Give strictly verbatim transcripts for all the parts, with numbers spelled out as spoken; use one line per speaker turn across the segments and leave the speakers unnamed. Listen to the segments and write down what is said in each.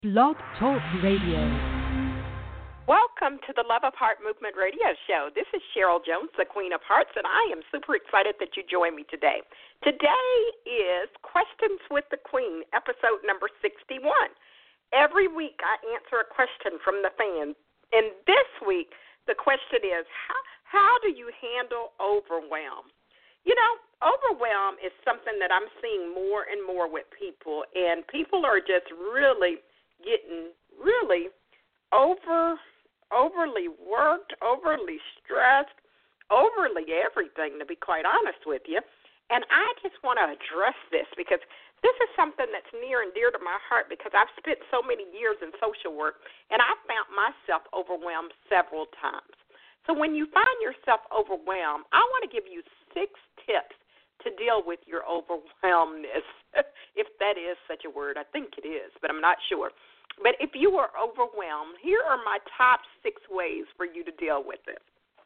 Blog Talk Radio.
Welcome to the Love of Heart Movement Radio Show. This is Cheryl Jones, the Queen of Hearts, and I am super excited that you join me today. Today is Questions with the Queen, episode number sixty-one. Every week I answer a question from the fans, and this week the question is, how, how do you handle overwhelm? You know, overwhelm is something that I'm seeing more and more with people, and people are just really getting really over, overly worked, overly stressed, overly everything, to be quite honest with you. And I just want to address this because this is something that's near and dear to my heart because I've spent so many years in social work, and I found myself overwhelmed several times. So when you find yourself overwhelmed, I want to give you six tips to deal with your overwhelmness, if that is such a word. I think it is, but I'm not sure. But if you are overwhelmed, here are my top six ways for you to deal with it.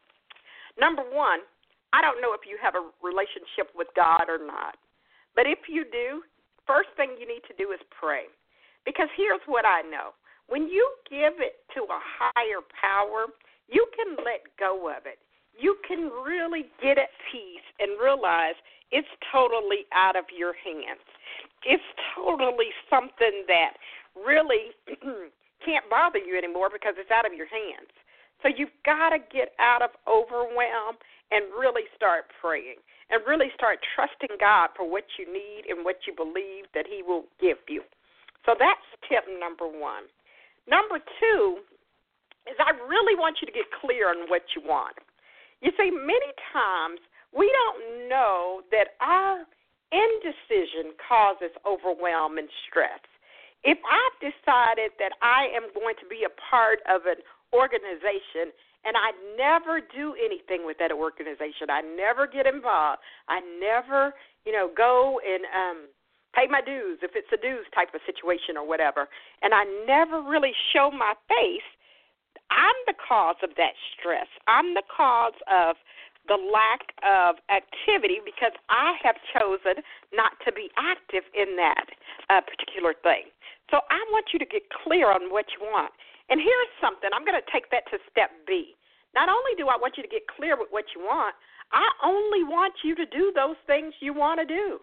Number one, I don't know if you have a relationship with God or not, but if you do, first thing you need to do is pray. Because here's what I know. When you give it to a higher power, you can let go of it. You can really get at peace and realize it's totally out of your hands. It's totally something that really can't bother you anymore because it's out of your hands. So you've got to get out of overwhelm and really start praying and really start trusting God for what you need and what you believe that he will give you. So that's tip number one. Number two is I really want you to get clear on what you want. You see, many times we don't know that our indecision causes overwhelm and stress. If I've decided that I am going to be a part of an organization and I never do anything with that organization, I never get involved, I never, you know, go and um, pay my dues if it's a dues type of situation or whatever, and I never really show my face, I'm the cause of that stress. I'm the cause of the lack of activity because I have chosen not to be active in that uh, particular thing. So I want you to get clear on what you want. And here's something. I'm going to take that to step B. Not only do I want you to get clear with what you want, I only want you to do those things you want to do.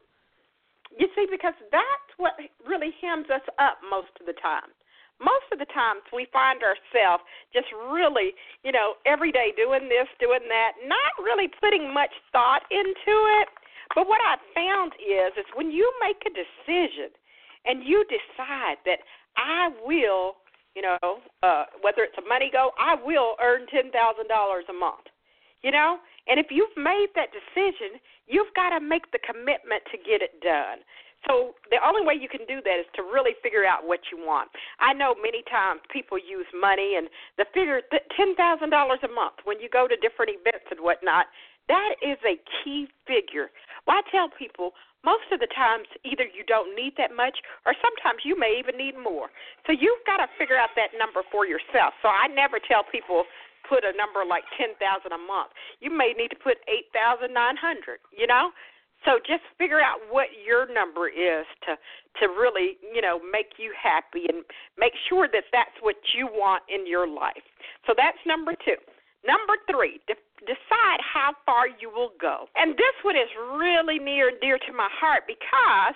You see, because that's what really hems us up most of the time. Most of the times we find ourselves just really, you know, every day doing this, doing that, not really putting much thought into it. But what I've found is, is when you make a decision and you decide that I will, you know, uh, whether it's a money goal, I will earn ten thousand dollars a month, you know. And if you've made that decision, you've got to make the commitment to get it done. So the only way you can do that is to really figure out what you want. I know many times people use money and the figure ten thousand dollars a month when you go to different events and whatnot, that is a key figure. Well, I tell people most of the times either you don't need that much or sometimes you may even need more. So you've got to figure out that number for yourself. So I never tell people put a number like ten thousand dollars a month. You may need to put eight thousand nine hundred dollars, you know. So just figure out what your number is to to really, you know, make you happy and make sure that that's what you want in your life. So that's number two. Number three, de- decide how far you will go. And this one is really near and dear to my heart because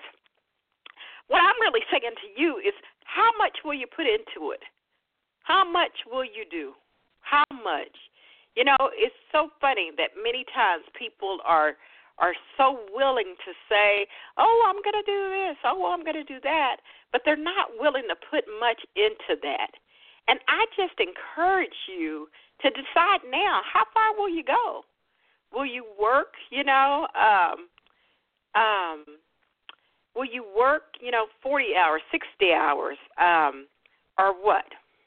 what I'm really saying to you is how much will you put into it? How much will you do? How much? You know, it's so funny that many times people are are so willing to say, oh, I'm going to do this, oh, I'm going to do that, but they're not willing to put much into that. And I just encourage you to decide now, how far will you go? Will you work, you know, um, um, will you work, you know, forty hours, sixty hours, um, or what?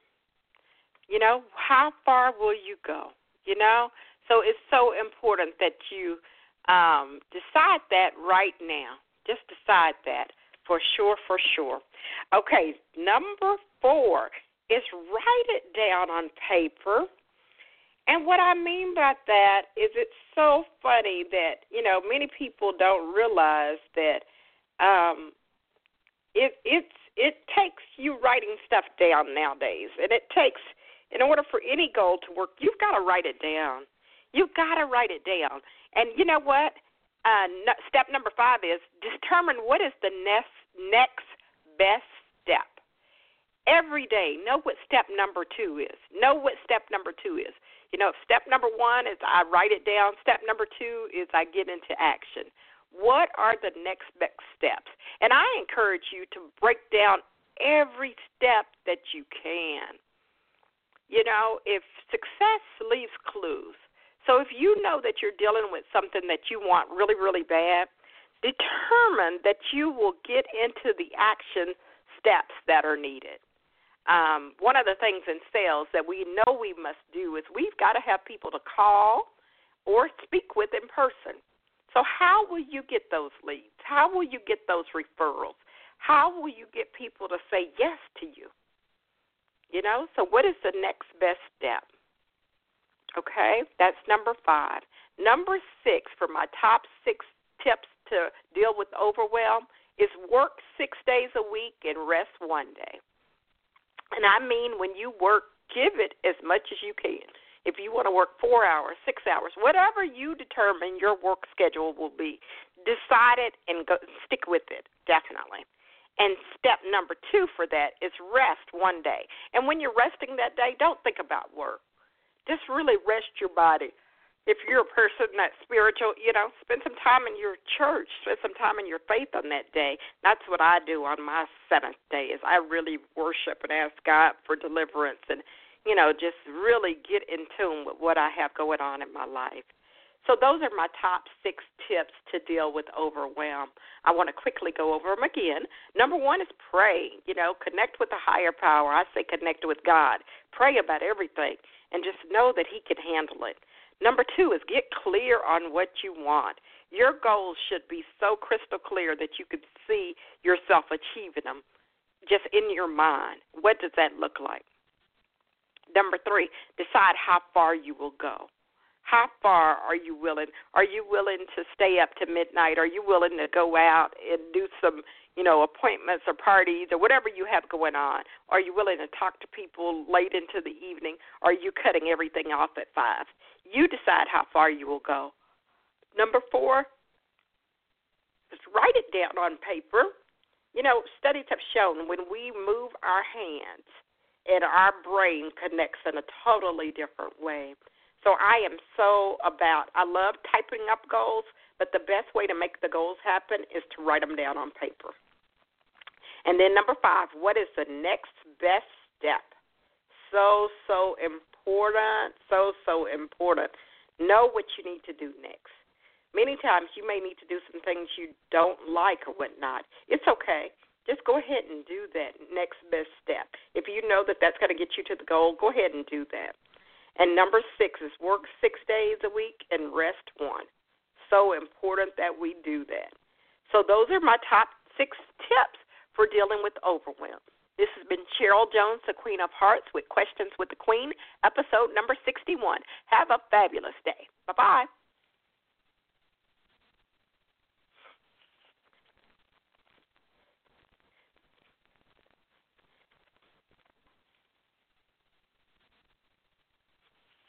You know, how far will you go, you know? So it's so important that you Um, decide that right now. Just decide that for sure, for sure. Okay, number four is write it down on paper. And what I mean by that is it's so funny that, you know, many people don't realize that um, it, it's it takes you writing stuff down nowadays, and it takes, in order for any goal to work, you've got to write it down. You've got to write it down. And you know what? Uh, no, step number five is determine what is the next, next best step. Every day, know what step number two is. Know what step number two is. You know, if step number one is I write it down, step number two is I get into action. What are the next best steps? And I encourage you to break down every step that you can. You know, if success leaves clues. So if you know that you're dealing with something that you want really, really bad, determine that you will get into the action steps that are needed. Um, one of the things in sales that we know we must do is we've got to have people to call or speak with in person. So how will you get those leads? How will you get those referrals? How will you get people to say yes to you? You know, so what is the next best step? Okay, that's number five. Number six, for my top six tips to deal with overwhelm, is work six days a week and rest one day. And I mean when you work, give it as much as you can. If you want to work four hours, six hours, whatever you determine your work schedule will be, decide it and go, stick with it, definitely. And step number two for that is rest one day. And when you're resting that day, don't think about work. Just really rest your body. If you're a person that's spiritual, you know, spend some time in your church, spend some time in your faith on that day. That's what I do on my seventh day is I really worship and ask God for deliverance and, you know, just really get in tune with what I have going on in my life. So those are my top six tips to deal with overwhelm. I want to quickly go over them again. Number one is pray. You know, connect with a higher power. I say connect with God. Pray about everything and just know that he can handle it. Number two is get clear on what you want. Your goals should be so crystal clear that you could see yourself achieving them just in your mind. What does that look like? Number three, decide how far you will go. How far are you willing? Are you willing to stay up to midnight? Are you willing to go out and do some, you know, appointments or parties or whatever you have going on? Are you willing to talk to people late into the evening? Or are you cutting everything off at five? You decide how far you will go. Number four, just write it down on paper. You know, studies have shown when we move our hands and our brain connects in a totally different way. So I am so about, I love typing up goals, but the best way to make the goals happen is to write them down on paper. And then number five, what is the next best step? So, so important, so, so important. Know what you need to do next. Many times you may need to do some things you don't like or whatnot. It's okay. Just go ahead and do that next best step. If you know that that's going to get you to the goal, go ahead and do that. And number six is work six days a week and rest one. So important that we do that. So those are my top six tips for dealing with overwhelm. This has been Cheryl Jones, the Queen of Hearts, with Questions with the Queen, episode number sixty-one. Have a fabulous day. Bye-bye.